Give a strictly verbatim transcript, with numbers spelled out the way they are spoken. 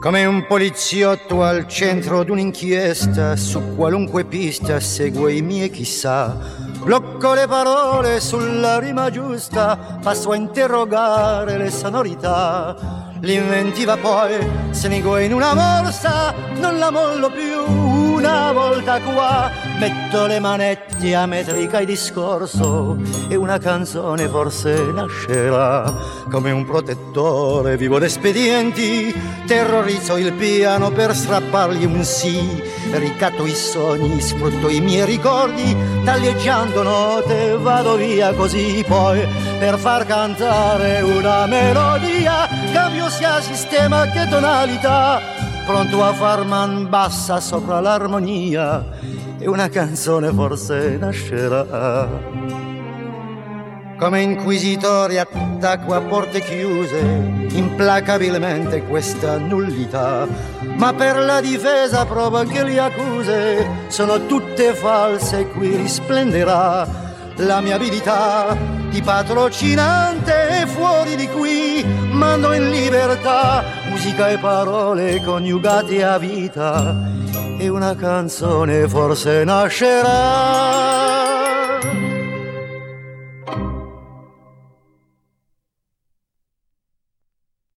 Come un poliziotto al centro d'un'inchiesta, su qualunque pista seguo i miei chissà. Blocco le parole sulla rima giusta, passo a interrogare le sonorità. L'inventiva poi se mi guai in una morsa, non la mollo più. Una volta qua metto le manetti a metrica e discorso e una canzone forse nascerà. Come un protettore vivo d'espedienti, terrorizzo il piano per strappargli un sì. Ricatto i sogni, sfrutto i miei ricordi, taglieggiando note vado via così. Poi per far cantare una melodia cambio sia sistema che tonalità, pronto a far man bassa sopra l'armonia e una canzone forse nascerà. Come inquisitori attacco a porte chiuse implacabilmente questa nullità, ma per la difesa prova che le accuse sono tutte false e qui risplenderà la mia abilità di patrocinante. E fuori di qui mando in libertà musica e parole coniugate a vita e una canzone forse nascerà.